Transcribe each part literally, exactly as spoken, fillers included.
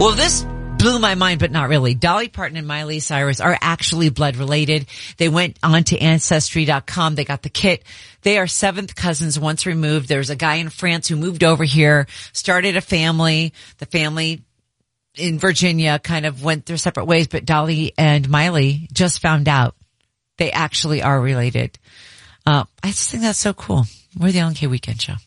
Well, this blew my mind, but not really. Dolly Parton and Miley Cyrus are actually blood related. They went on to Ancestry dot com. They got the kit. They are seventh cousins once removed. There's a guy in France who moved over here, started a family. The family in Virginia kind of went their separate ways, but Dolly and Miley just found out they actually are related. Uh, I just think that's so cool. We're the Ellen K Weekend Show.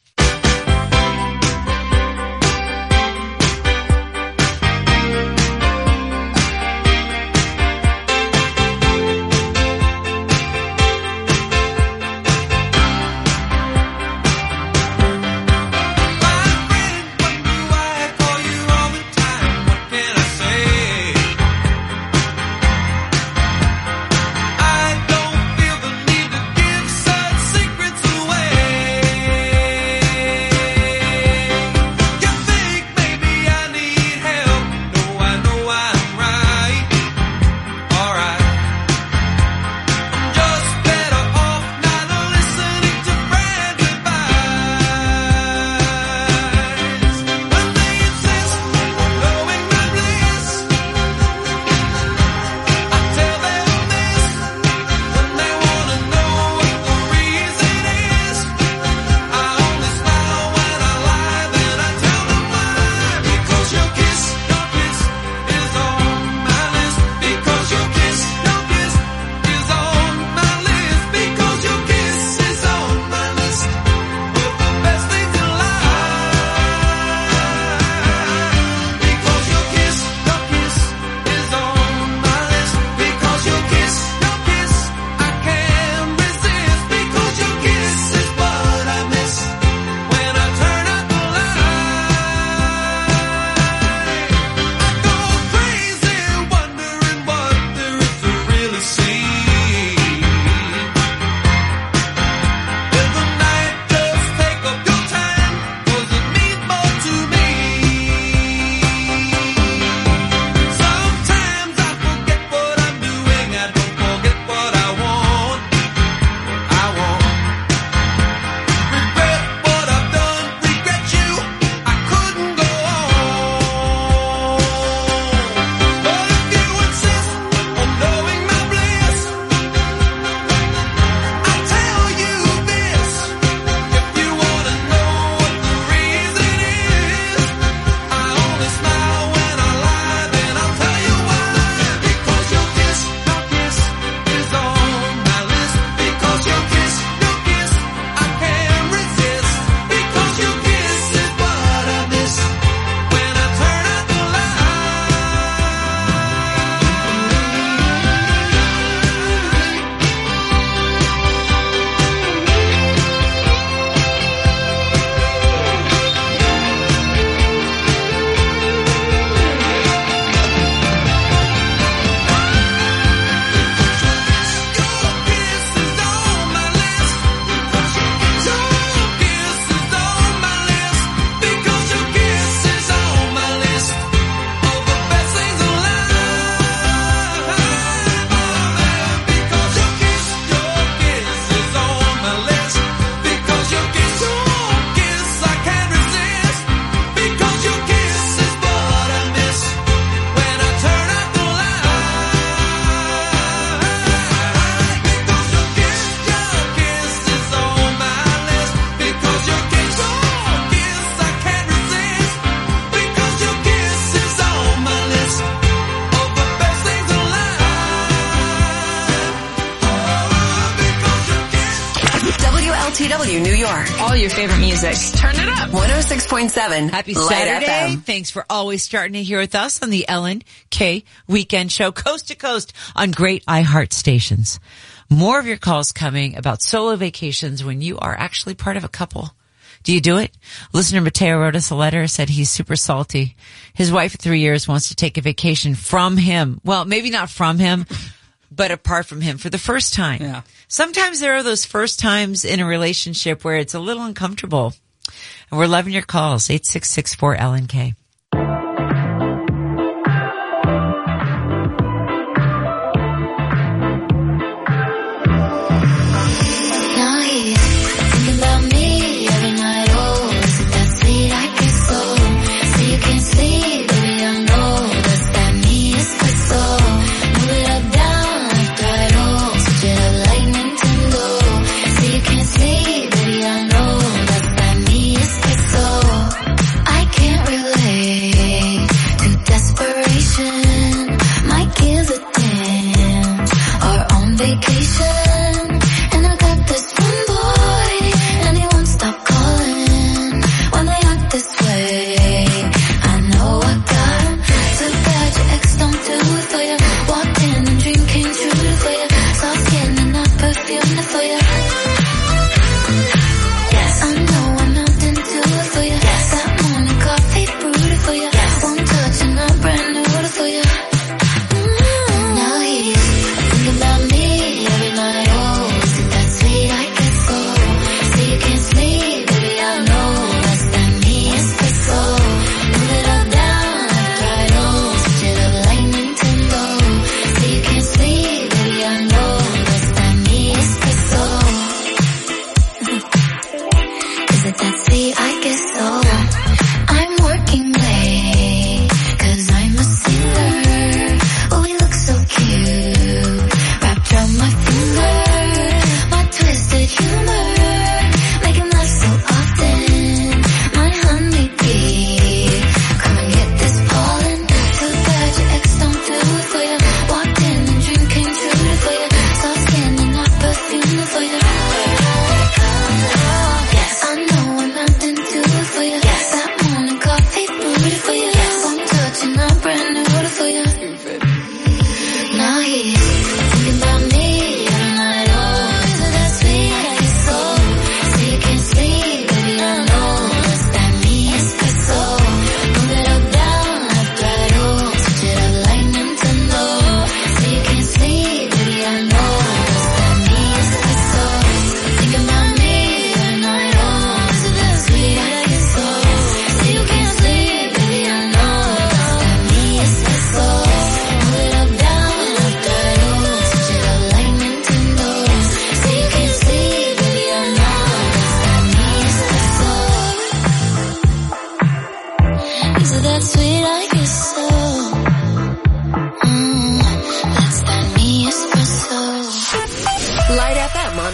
New York. All your favorite music. Turn it up. one oh six point seven. Happy Light Saturday. F M. Thanks for always starting to here with us on the Ellen K Weekend Show, coast to coast on great iHeart stations. More of your calls coming about solo vacations when you are actually part of a couple. Do you do it? Listener Mateo wrote us a letter, said he's super salty. His wife of three years wants to take a vacation from him. Well, maybe not from him, but apart from him for the first time. Yeah. Sometimes there are those first times in a relationship where it's a little uncomfortable. And we're loving your calls. eight six six four L N K. Sleep, baby, I'm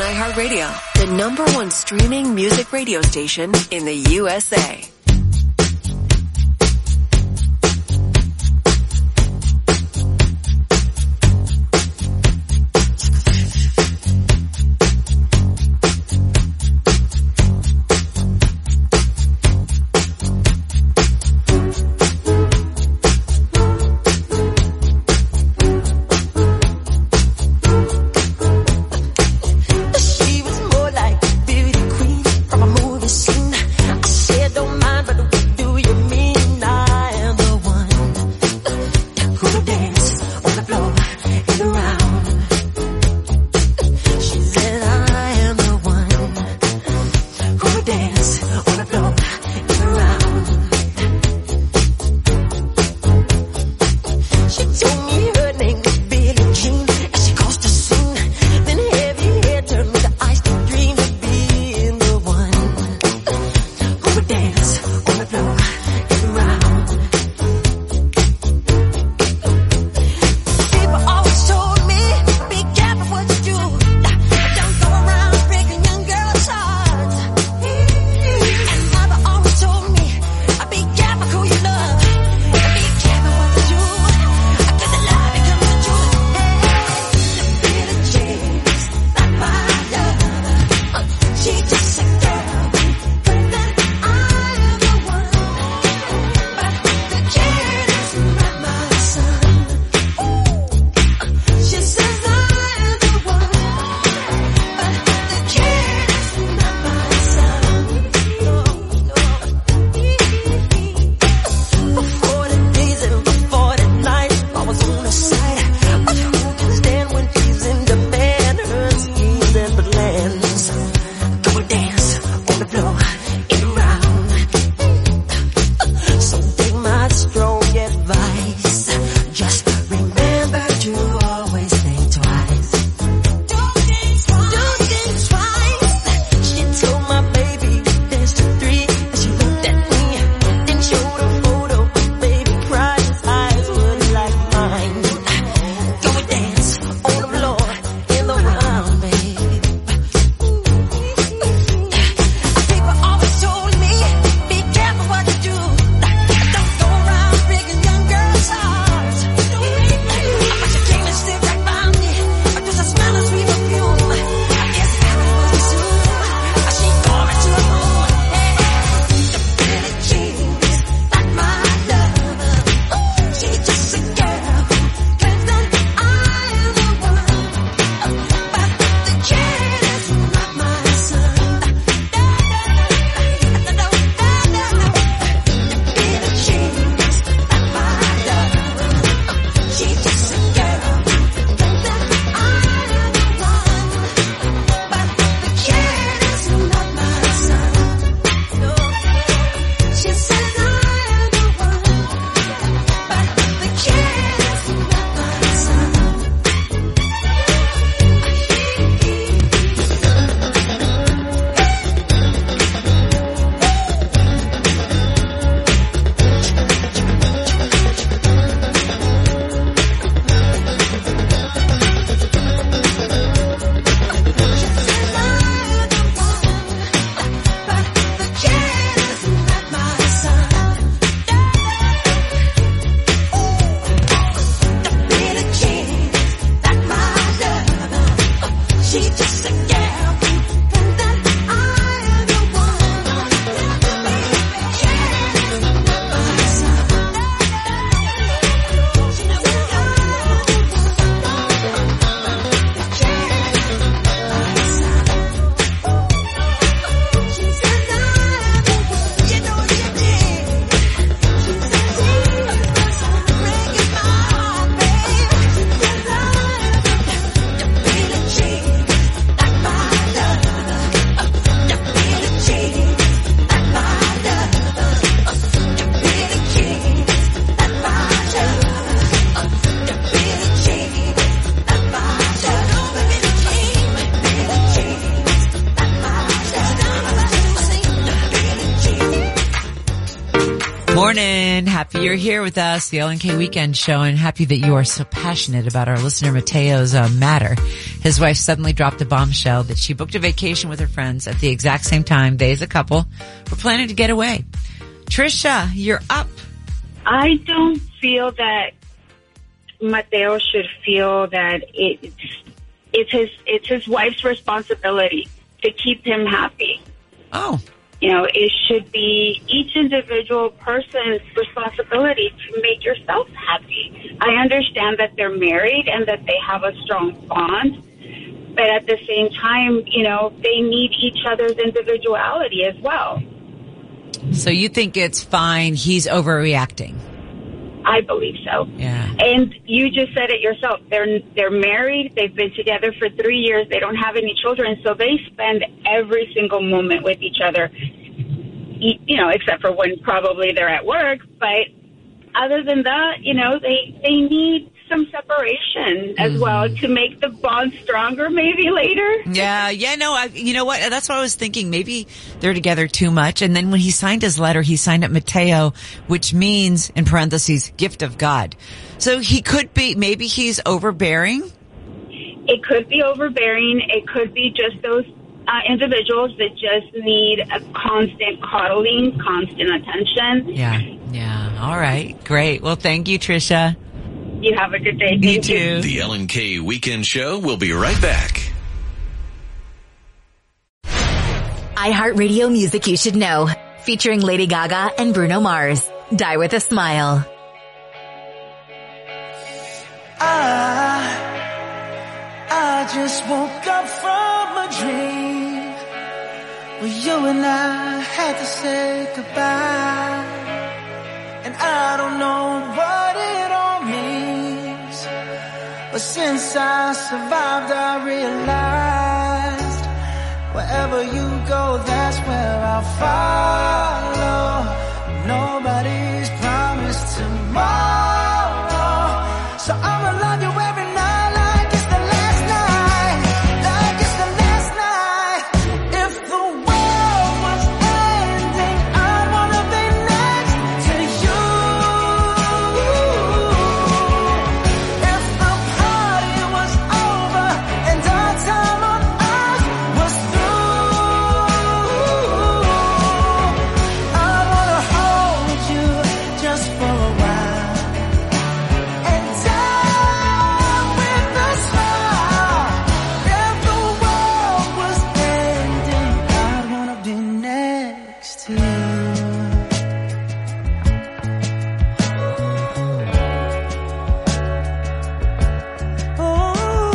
iHeartRadio, the number one streaming music radio station in the U S A. She was more like a beauty queen from a movie scene. I said, don't mind. happy you're here with us, the L N K Weekend Show, and happy that you are so passionate about our listener Mateo's uh, matter. His wife suddenly dropped a bombshell that she booked a vacation with her friends at the exact same time. They, as a couple, were planning to get away. Trisha, you're up. I don't feel that Mateo should feel that it's, it's his it's his wife's responsibility to keep him happy. Oh. You know, it should be each individual person's responsibility to make yourself happy. I understand that they're married and that they have a strong bond, but at the same time, you know, they need each other's individuality as well. So you think it's fine, he's overreacting? I believe so. Yeah. And you just said it yourself. They're they're married. They've been together for three years. They don't have any children, so they spend every single moment with each other. You know, except for when probably they're at work. But other than that, you know, they they need some separation as mm-hmm. well to make the bond stronger maybe later. Yeah, yeah, no, I, you know what? That's what I was thinking. Maybe they're together too much. And then when he signed his letter, he signed it Mateo, which means, in parentheses, gift of God. So he could be, maybe he's overbearing. It could be overbearing. It could be just those uh, individuals that just need a constant coddling, constant attention. Yeah, yeah. All right, great. Well, thank you, Trisha. You have a good day. Thank you too. You. The L N K Weekend Show will be right back. iHeartRadio Music You Should Know, featuring Lady Gaga and Bruno Mars. Die with a Smile. I, I just woke up from a dream where you and I had to say goodbye. And I don't know what it all means, but since I survived, I realized wherever you go, that's where I'll follow. Nobody's promised tomorrow, so I'ma love you every night like it's the last night, like it's the last night. If the world was ending, I wanna be next to you. If the party was over and our time on earth was through, I wanna hold you just for a while and die with a smile. If the world was ending, I'd wanna be next to you. Oh,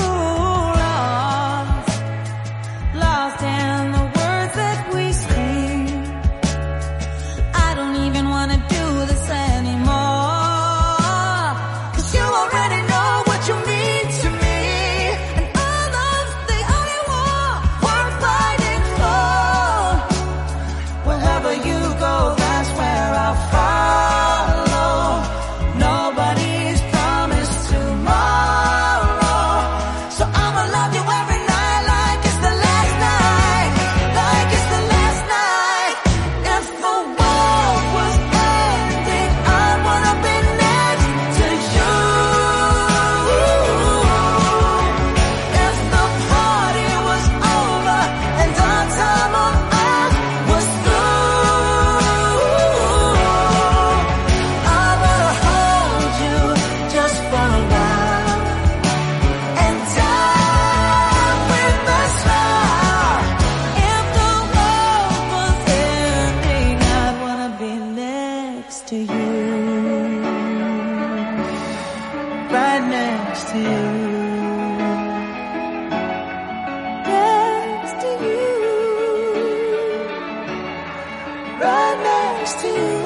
lost, lost in the words that we speak. I don't even wanna do this anymore, 'cause you already know what you mean to me, and our love's the only war worth fighting for. Wherever you go, that's where I'll follow. Nobody's promised tomorrow, so I'ma love you every night like it's the last night, like it's the last night. If the world was ending, I wanna be next to you. If the party was over and our time on earth was through, I wanna hold you just for a while and die with a smile. If the world was ending, I'd wanna be next to you, right next to you, next to you, right next to you.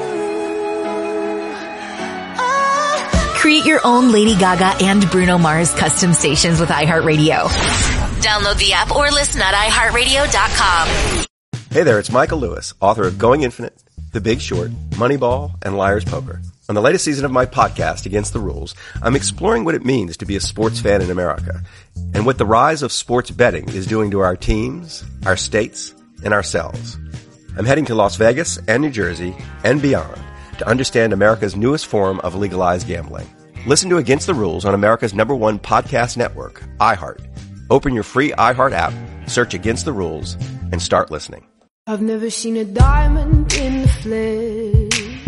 I Create your own Lady Gaga and Bruno Mars custom stations with iHeartRadio. Download the app or listen at i heart radio dot com. Hey there, it's Michael Lewis, author of Going Infinite, The Big Short, Moneyball, and Liar's Poker. On the latest season of my podcast, Against the Rules, I'm exploring what it means to be a sports fan in America and what the rise of sports betting is doing to our teams, our states, and ourselves. I'm heading to Las Vegas and New Jersey and beyond to understand America's newest form of legalized gambling. Listen to Against the Rules on America's number one podcast network, iHeart. Open your free iHeart app, search Against the Rules, and start listening. I've never seen a diamond in the flesh.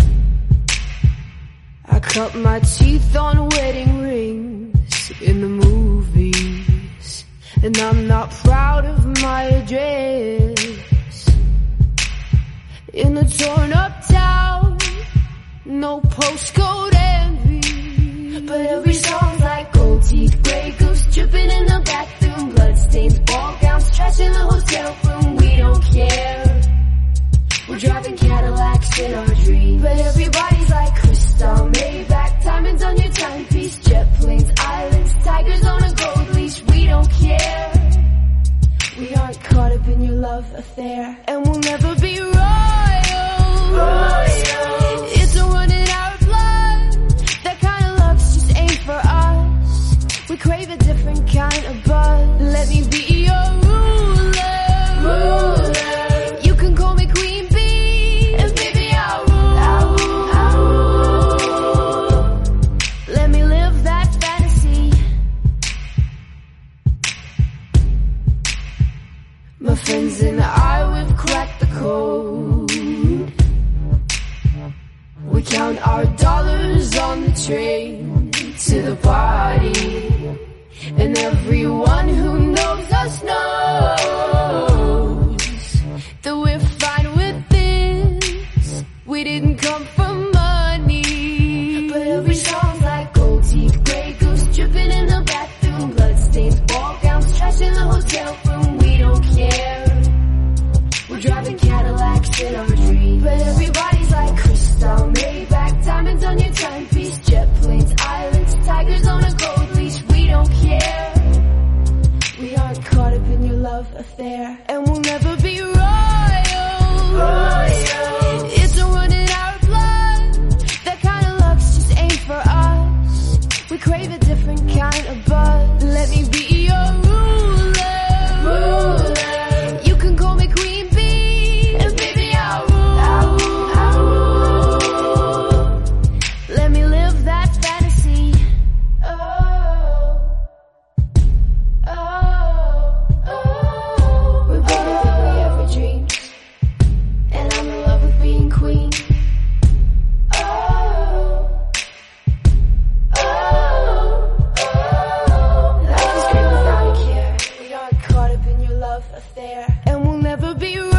I cut my teeth on wedding rings in the movies, and I'm not proud of my address. In a torn up town, no postcode envy, but every song's like gold teeth, grey goose dripping in the bathroom, bloodstains, ball gowns, trash in the hotel room. We don't care. We're driving Cadillacs in our dreams, but everybody's like crystal, Maybach, diamonds on your timepiece, jet planes, islands, tigers on a gold leash. We don't care. We aren't caught up in your love affair, and we'll never be royal. Royal. It's a run in our blood. That kind of luck's just ain't for us. We crave a different kind of buzz. Let me be your ruler. Ruler. You can call me Queen Bee, and baby I'll rule. I'll rule. I'll rule. Let me live that fantasy. My friends and I, we've cracked the code. We count our dollars on the train to the party, and everyone who knows us knows that we're fine with this. We didn't come for money, but every song's like gold teeth, grey goose dripping in the bathroom, bloodstains, ball gowns, trash in the hotel room. We don't care. We're driving Cadillacs in our dreams, but everybody's like crystal, Maybach, diamonds on your timepiece, jet planes, islands, tigers on a gold leash. We don't care. We aren't caught up in your love affair, and we'll never be royal. Royal. It's a run in our blood. That kind of luck's just ain't for us. We crave a different kind of buzz. Let me be your ruler. Ruler. You can call me Queen Bee, and baby I'll rule. I'll rule. I'll rule. Let me live that fantasy. Oh, oh, oh. We're bigger than we ever dreamed, and I'm in love with being queen. Oh, oh, oh. Life is great without a care. We aren't caught up in your love affair, and we'll never be royal.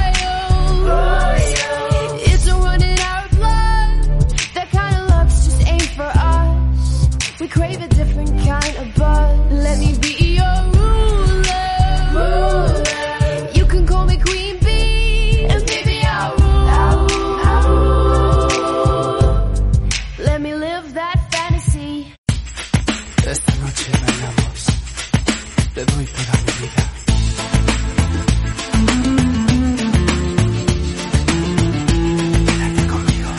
Royal. It's a run in our blood. That kind of luck's just ain't for us. We crave a different kind of buzz. Let me be your ruler. Ruler. You can call me Queen Bee, and baby I'll rule. I'll rule. I'll rule. Let me live that fantasy. Esta noche bailamos. Te doy toda mi vida. Quédate conmigo.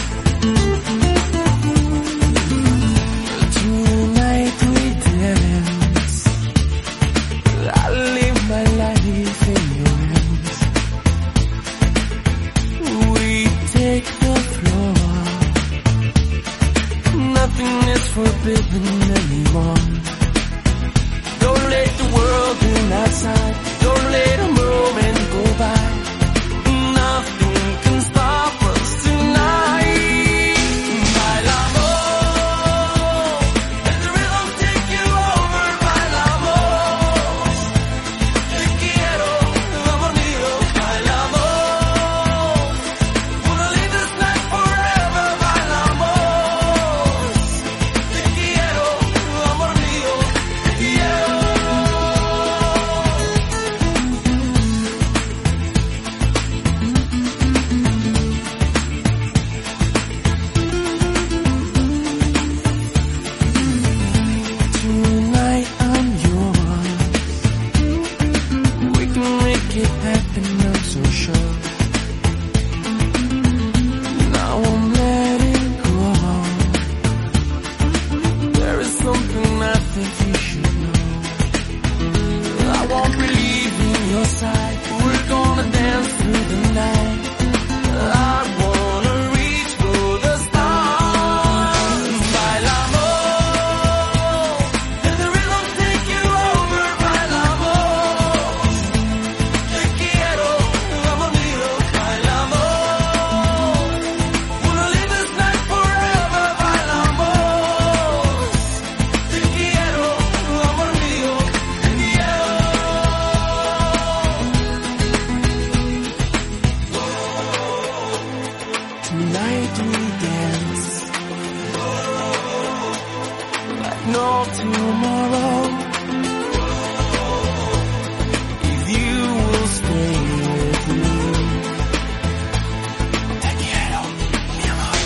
Tonight we dance. I live my life in your hands. We take the floor. Nothing is forbidden anymore. Don't let the world in us tomorrow. If you will stay with me. Te quiero, mi amor.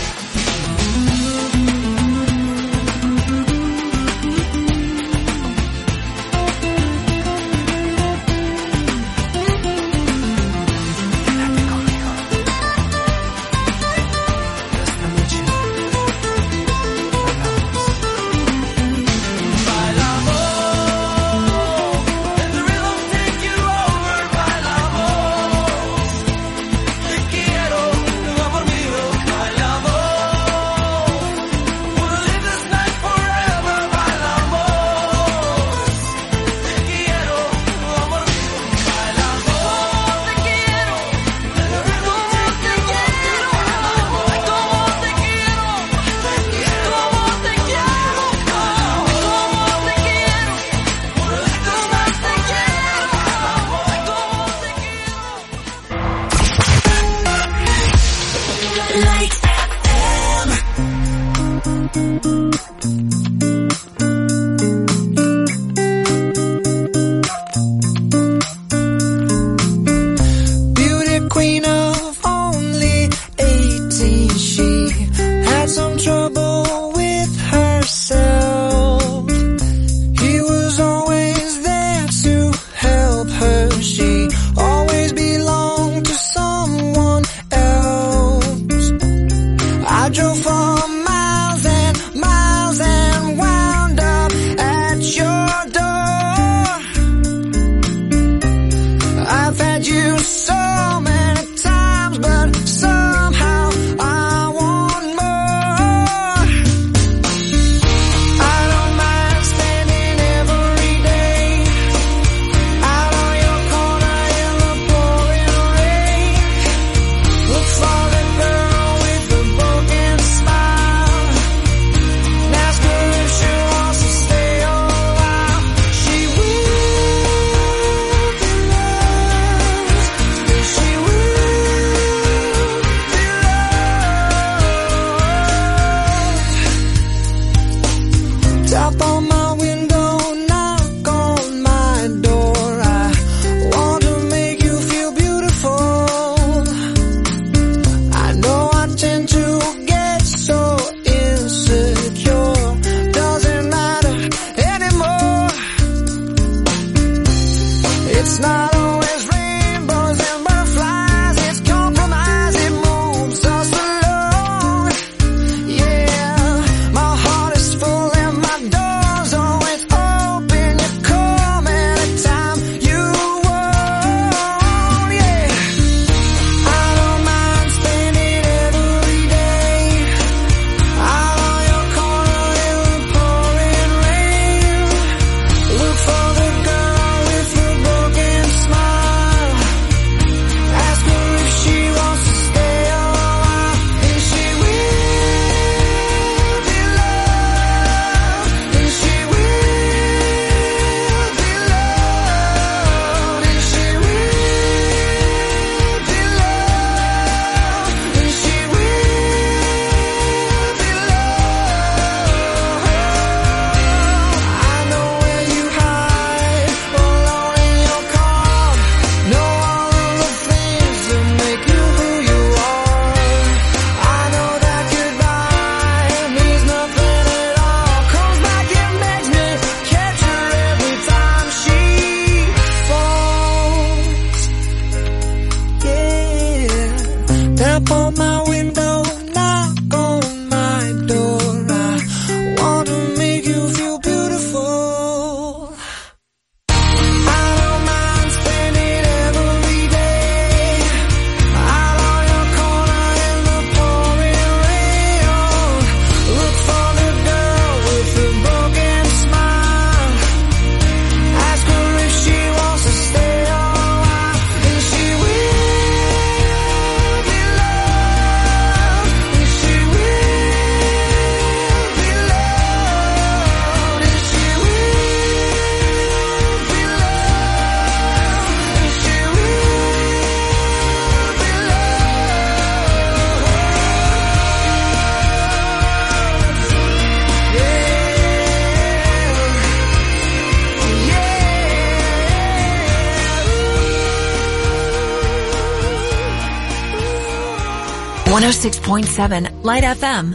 Quédate conmigo. Esta noche bailamos. Bailamos. one oh six point seven Light F M.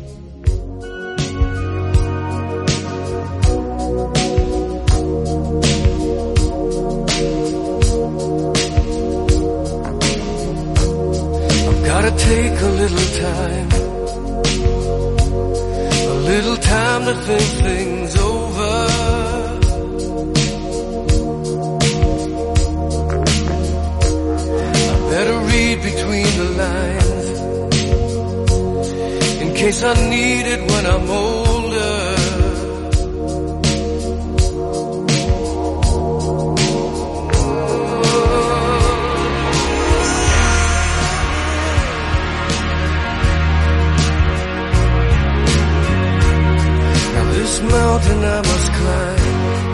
Gotta take a little time, a little time to think things over. I better read between the lines, in case I need it when I'm older. This mountain I must climb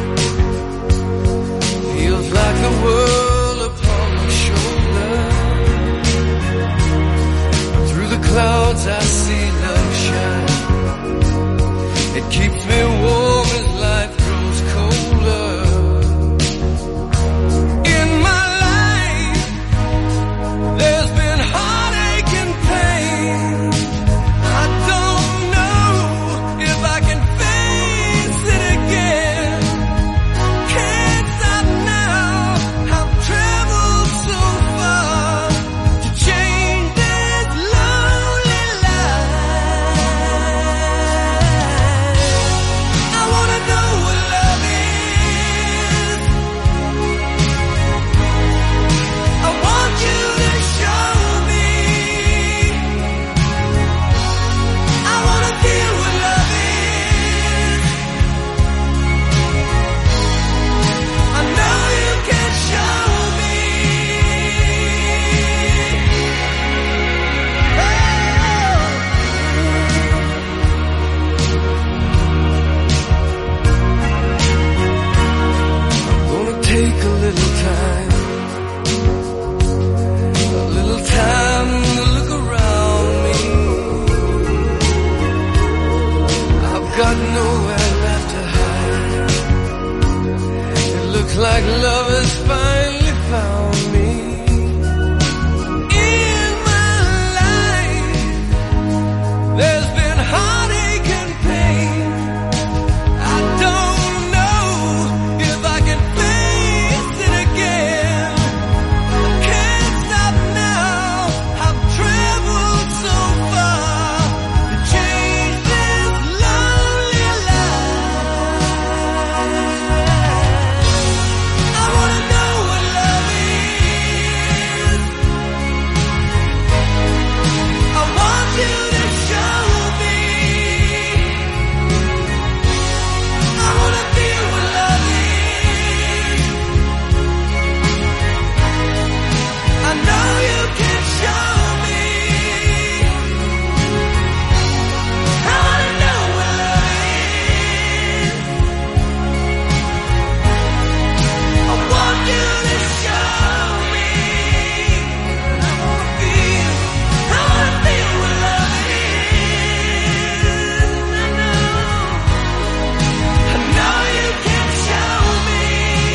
feels like the world upon my shoulder. Through the clouds I see love shine. It keeps me warm as life grows colder. In my life there's been heartache and pain. I don't know if I can like love has finally found me. In my life there's been heartache and pain. I don't know if I can face it again. I can't stop now. I've traveled so far to change this lonely life. I wanna know what love is. I want you to show me. I wanna feel what love is. I know you can show me. I wanna know what love is. I want you to show me. I wanna feel, I wanna feel what love is. I know, I know you can show me.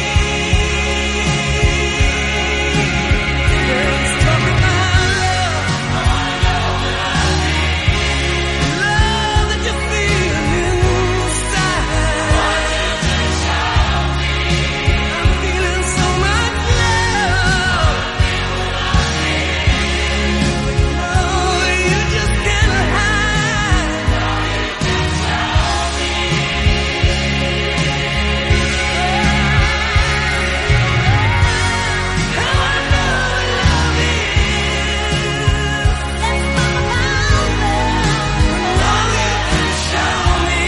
Let's talk about love. I wanna know what love is. Love that you feel inside. I want you to show me. I'm feeling so much love. Oh, you just can't hide. I wanna know what love is. Let's talk about love. I want you to show me.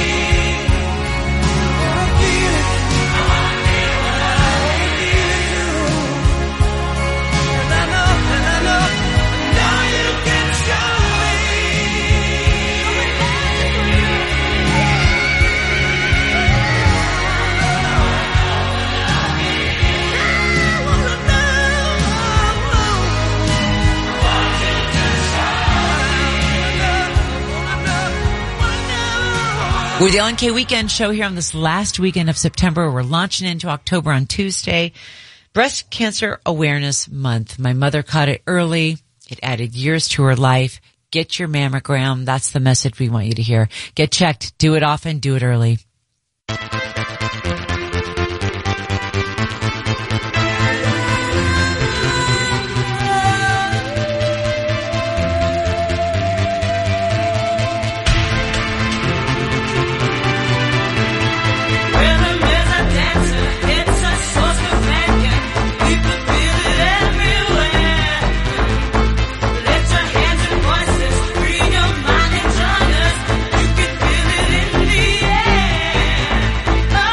I wanna feel it. I wanna feel what love is. And I know, and I know, I know you can show me. I wanna know. We're the L N K Weekend Show here on this last weekend of September. We're launching into October on Tuesday. Breast Cancer Awareness Month. My mother caught it early. It added years to her life. Get your mammogram. That's the message we want you to hear. Get checked. Do it often. Do it early. Oh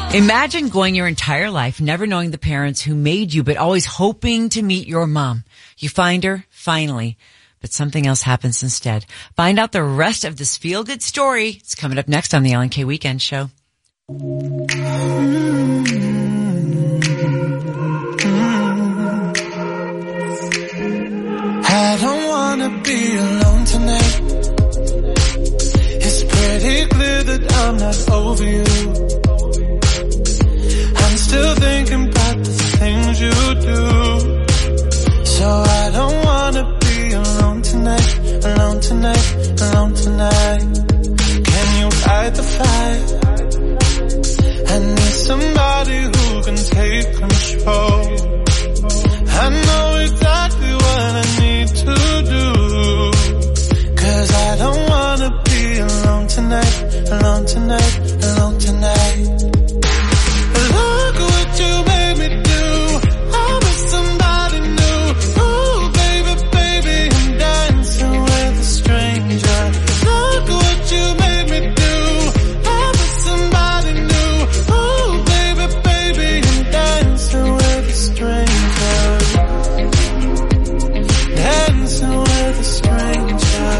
Imagine going your entire life never knowing the parents who made you, but always hoping to meet your mom. You find her, finally, but something else happens instead. Find out the rest of this feel-good story. It's coming up next on the L N K Weekend Show. I don't wanna be alone tonight. It's pretty clear that I'm not over you. I'm still thinking about the things you do. So I don't wanna be alone tonight, alone tonight, alone tonight. Can you fight the fight? I need somebody who can take control. I know exactly what I need to do. Cause I don't wanna be alone tonight, alone tonight, alone tonight. Look what you made me do. I was somebody new. Ooh, baby, baby, I'm dancing with a stranger. Look what you made me do. I was somebody new. Ooh, baby, baby, I'm dancing with a stranger. Dancing with a stranger.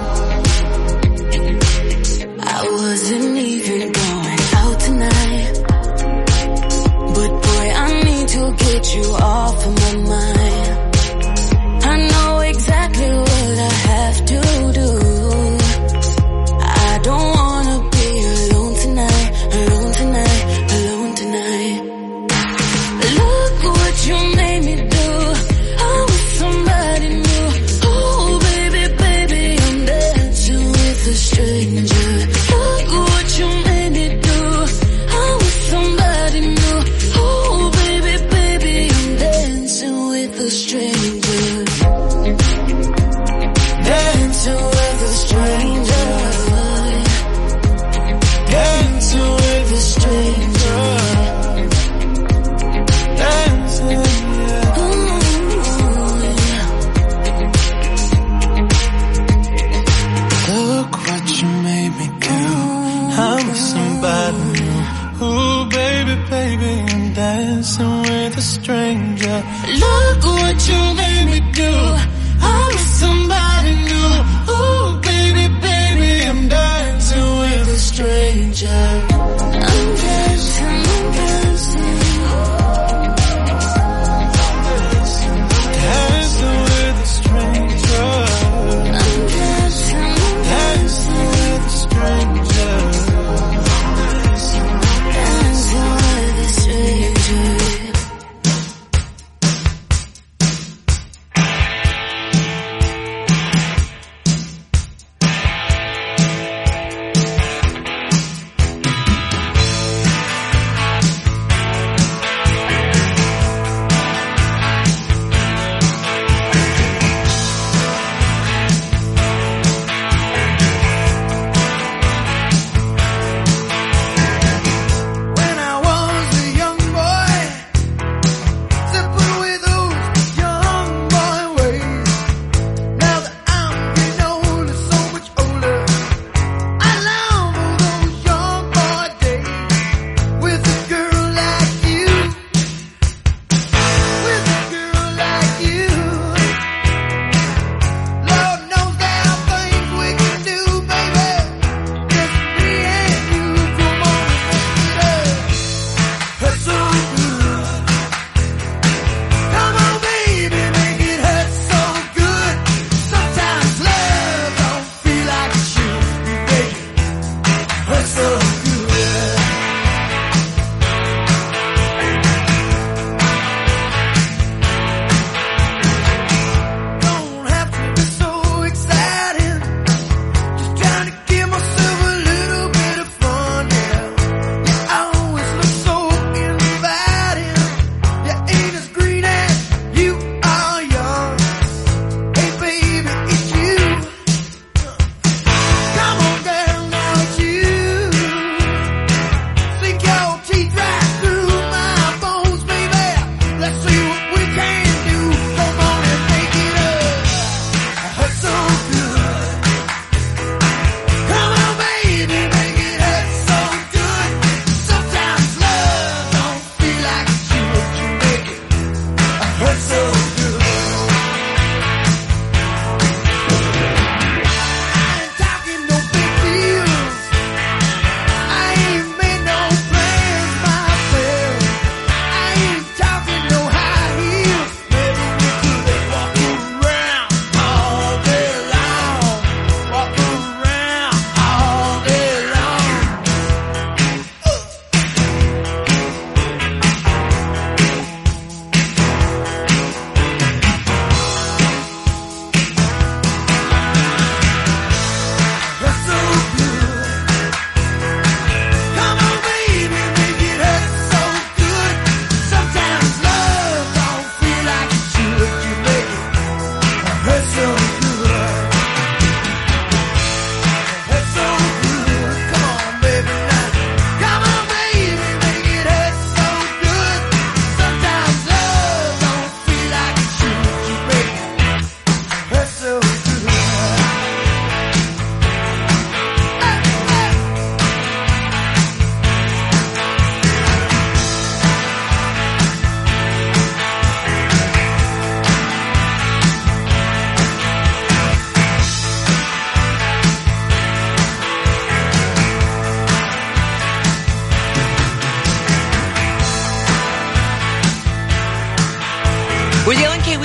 I wasn't even going out tonight, but boy, I need to get you off of my mind. I know exactly what I have to do. I don't wanna be alone tonight, alone tonight, alone tonight. Look what you made me do. I was somebody new. Oh baby, baby, I'm dancing with a stranger. Look what you made me do. I was somebody new. Oh baby, baby, I'm dancing with a stranger. Dancing with a stranger. Dancing with a stranger. Dancing, yeah. Ooh, yeah. Look what you made me do. I'm with somebody new. Ooh, baby, baby, I'm dancing with a stranger. Look what you made me do. I'm with somebody new. Ooh, baby, baby, I'm dancing with a stranger. I'm dancing, I'm dancing. Dancing with a stranger. I'm dancing, I'm dancing with a stranger. Dancing with a stranger.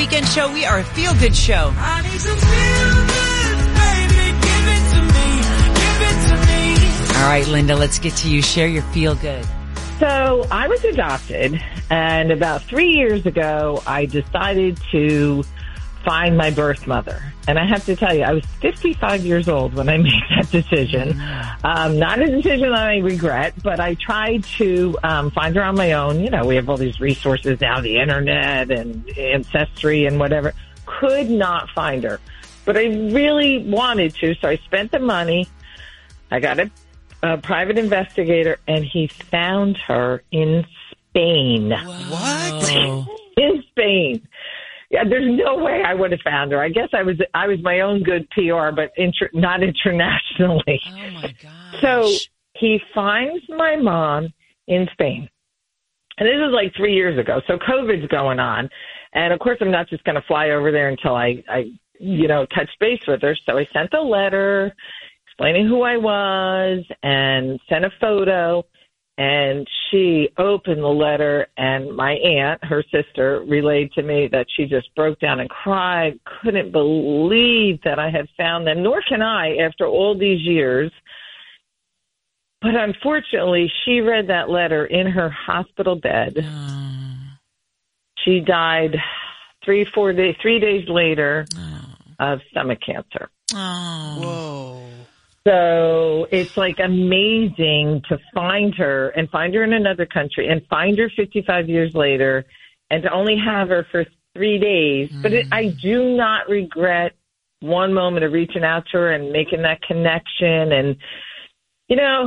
Weekend Show. We are a feel-good show. I need some feel-good, baby. Give it to me. Give it to me. All right, Linda, let's get to you. Share your feel-good. So I was adopted, and about three years ago, I decided to find my birth mother. And I have to tell you, I was fifty-five years old when I made that decision. Um, not a decision that I regret, but I tried to um, find her on my own. You know, we have all these resources now, the internet and Ancestry and whatever. Could not find her. But I really wanted to, so I spent the money. I got a, a private investigator, and he found her in Spain. What? In Spain. Yeah, there's no way I would have found her. I guess I was I was my own good P R, but inter- not internationally. Oh, my gosh. So he finds my mom in Spain. And this is like three years ago. So COVID's going on. And, of course, I'm not just going to fly over there until I, I, you know, touch base with her. So I sent a letter explaining who I was and sent a photo. And she opened the letter, and my aunt, her sister, relayed to me that she just broke down and cried, couldn't believe that I had found them, nor can I after all these years. But unfortunately, she read that letter in her hospital bed. Oh. She died three, four days, three days later Oh. of stomach cancer. Oh. Whoa. So it's like amazing to find her and find her in another country and find her fifty-five years later and to only have her for three days. Mm. But it, I do not regret one moment of reaching out to her and making that connection. And, you know,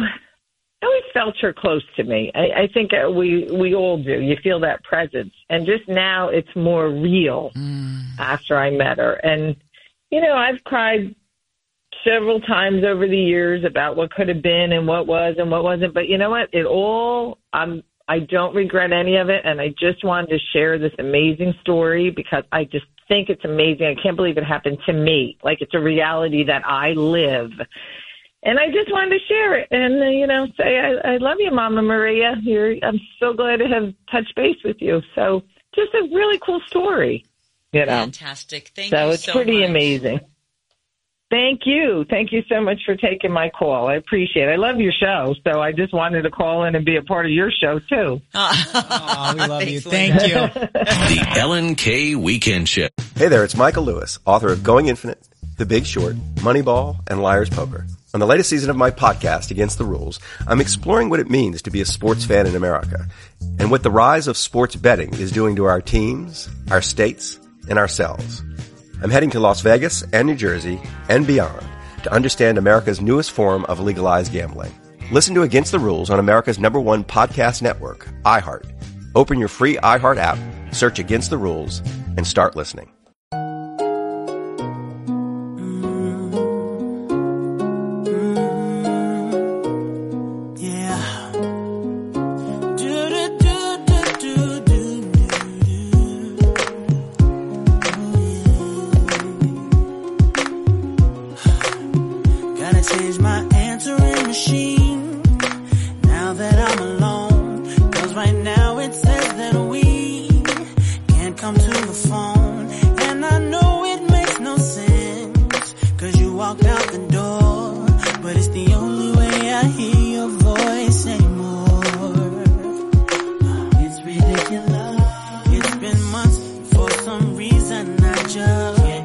I always felt her close to me. I, I think we, we all do. You feel that presence. And just now it's more real mm. after I met her. And, you know, I've cried several times over the years about what could have been and what was and what wasn't. But you know what? It all, I'm, I don't regret any of it. And I just wanted to share this amazing story because I just think it's amazing. I can't believe it happened to me. Like it's a reality that I live. And I just wanted to share it and, uh, you know, say, I, I love you, Mama Maria. You're, I'm so glad to have touched base with you. So just a really cool story, you know. Fantastic. Thank so you it's so pretty much. Amazing. Thank you. Thank you so much for taking my call. I appreciate it. I love your show, so I just wanted to call in and be a part of your show, too. Oh, we love Thanks, you. Thank you. The Ellen K. Weekend Show. Hey there, it's Michael Lewis, author of Going Infinite, The Big Short, Moneyball, and Liar's Poker. On the latest season of my podcast, Against the Rules, I'm exploring what it means to be a sports fan in America and what the rise of sports betting is doing to our teams, our states, and ourselves. I'm heading to Las Vegas and New Jersey and beyond to understand America's newest form of legalized gambling. Listen to Against the Rules on America's number one podcast network, iHeart. Open your free iHeart app, search Against the Rules, and start listening.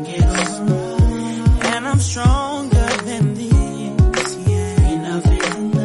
Stronger than this, yeah. Enough is enough.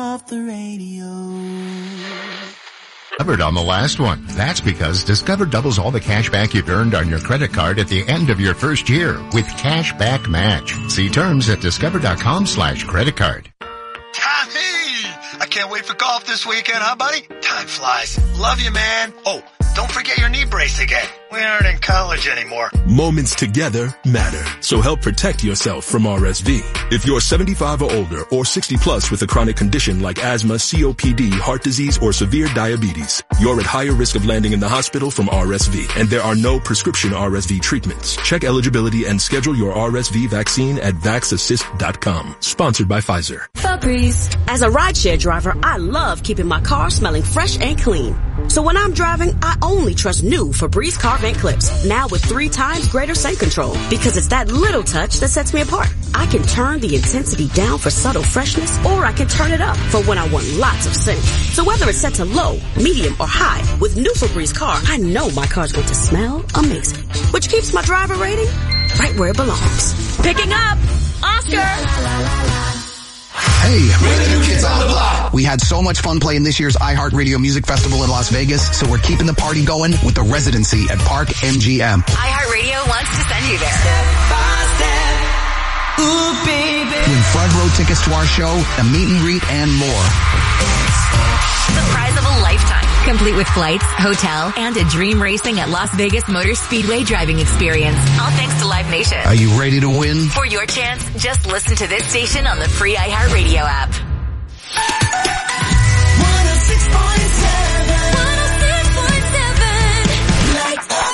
off the radio. Covered on the last one. That's because Discover doubles all the cash back you've earned on your credit card at the end of your first year with Cash Back Match. See terms at discover.com slash credit card. Hey, I can't wait for golf this weekend, huh, buddy? Time flies. Love you, man. Oh, don't forget your knee brace again. We aren't in college anymore. Moments together matter, so help protect yourself from R S V. If you're seventy-five or older or sixty plus with a chronic condition like asthma, C O P D, heart disease, or severe diabetes, you're at higher risk of landing in the hospital from R S V, and there are no prescription R S V treatments. Check eligibility and schedule your R S V vaccine at vax assist dot com. Sponsored by Pfizer. Febreze. As a rideshare driver, I love keeping my car smelling fresh and clean. So when I'm driving, I only trust new Febreze car vent clips, now with three times greater scent control, because it's that little touch that sets me apart. I can turn the intensity down for subtle freshness, or I can turn it up for when I want lots of scent. So whether it's set to low, medium, or high, with new Febreze car, I know my car's going to smell amazing, which keeps my driver rating right where it belongs. Picking up Oscar. Hey, we're the new kids on the block. We had so much fun playing this year's iHeartRadio Music Festival in Las Vegas, so we're keeping the party going with the residency at Park M G M. iHeartRadio wants to send you there. Step by step. Ooh, baby. Win front row tickets to our show, a meet and greet, and more. The prize of a lifetime. Complete with flights, hotel, and a dream racing at Las Vegas Motor Speedway driving experience. All thanks to Live Nation. Are you ready to win? For your chance, just listen to this station on the free iHeartRadio app. one oh six point seven. one oh six point seven. Lights up.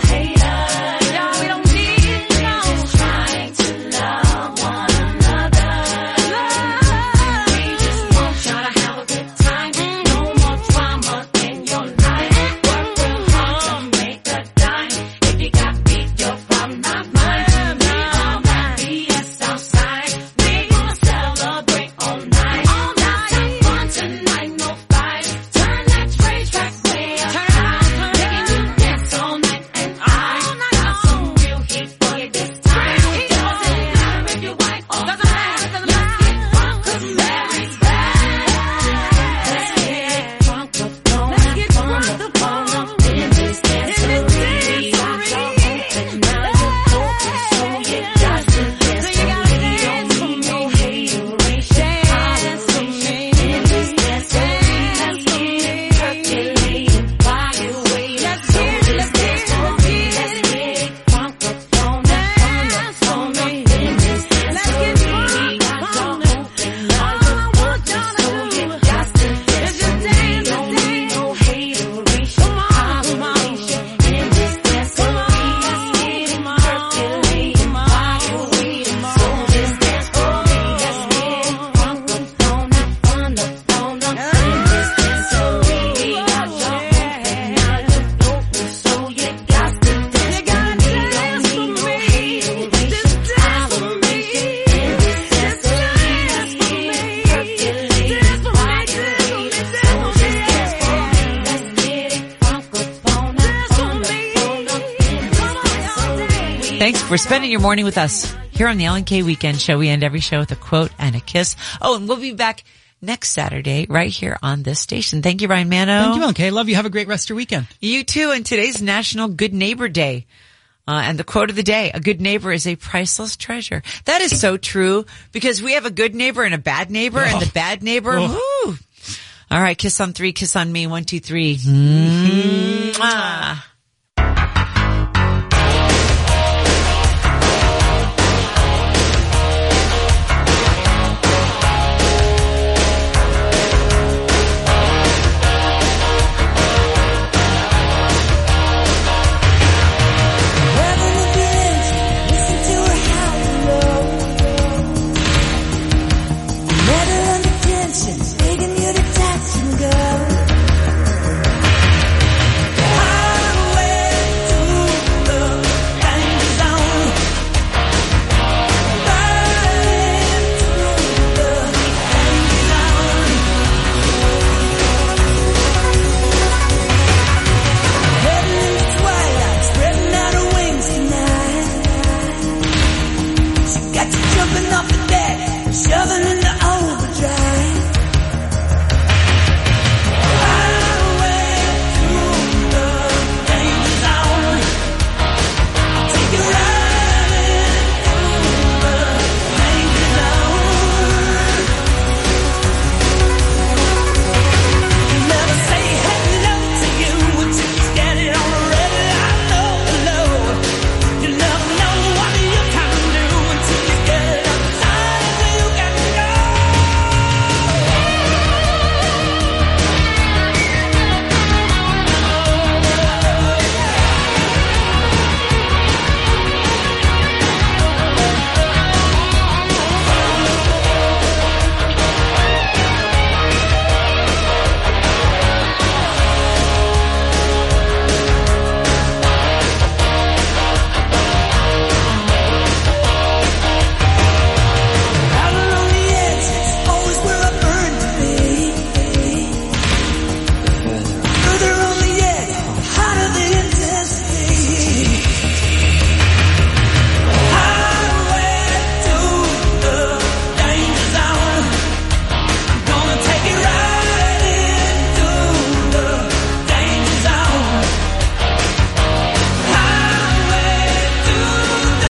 Another. Thanks for spending your morning with us here on the Ellen K Weekend Show. We end every show with a quote and a kiss. Oh, and we'll be back next Saturday right here on this station. Thank you, Ryan Mano. Thank you, Ellen K. Love you. Have a great rest of your weekend. You too. And today's National Good Neighbor Day. Uh, and the quote of the day, a good neighbor is a priceless treasure. That is so true because we have a good neighbor and a bad neighbor, oh. and the bad neighbor, oh. whoo. All right, kiss on three, kiss on me, one, two, three. Mm-hmm.